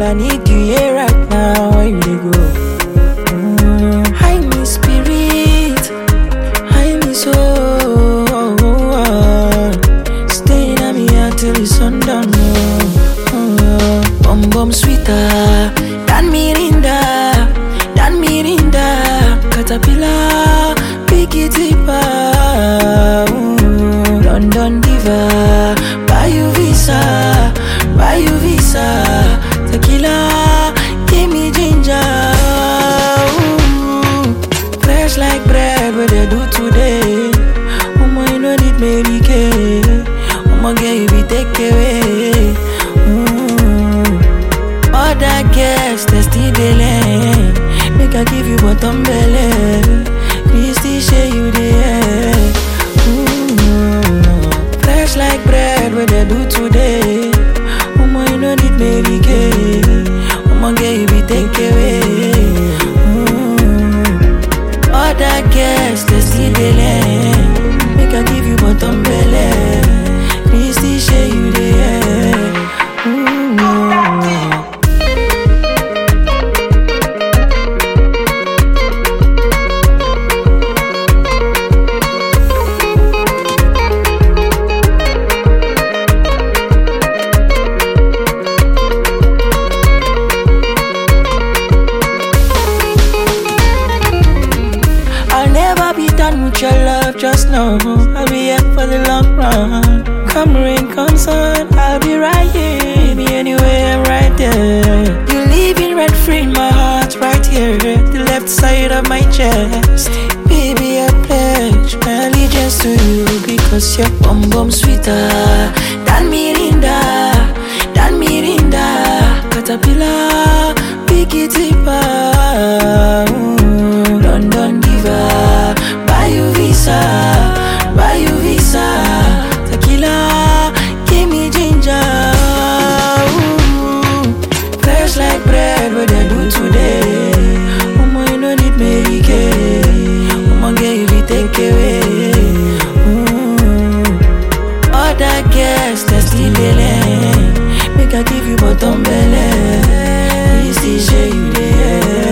I need you here right now. Where you dey go? Hide me spirit, hide me soul. Staying at me until the sundown. Bum bum sweeter than Mirinda, Caterpillar, pick it deeper. London diva, buy you visa, tequila, give me ginger. Fresh like bread, what they do today. Mama, you know need Mary Kay. Mama, girl, you be take away. Other guests, they still delay. Make I give you bottom belly. Christy, share you there. Fresh like bread, what they do today. Mama, you know need Mary Kay. Mama, girl, you be take away. Other guests, they still delay. Make I give you bottom belly. Christy, share you there. With your love, just know I'll be here for the long run. Come rain, come sun, I'll be right here. Be anywhere, I'm right there. You living rent free in my heart, right here, the left side of my chest. Baby, I pledge my allegiance to you because you're bum bum sweeter than Mirinda, Caterpillar, pick it deeper. London diva, buy you visa, tequila, give me ginger. Fresh like bread, what they do today. Mama, you no need Mary Kay. Mama, girl, you be take away. Other guests, they still delay. Make I give you bottom belly. Please, share you there.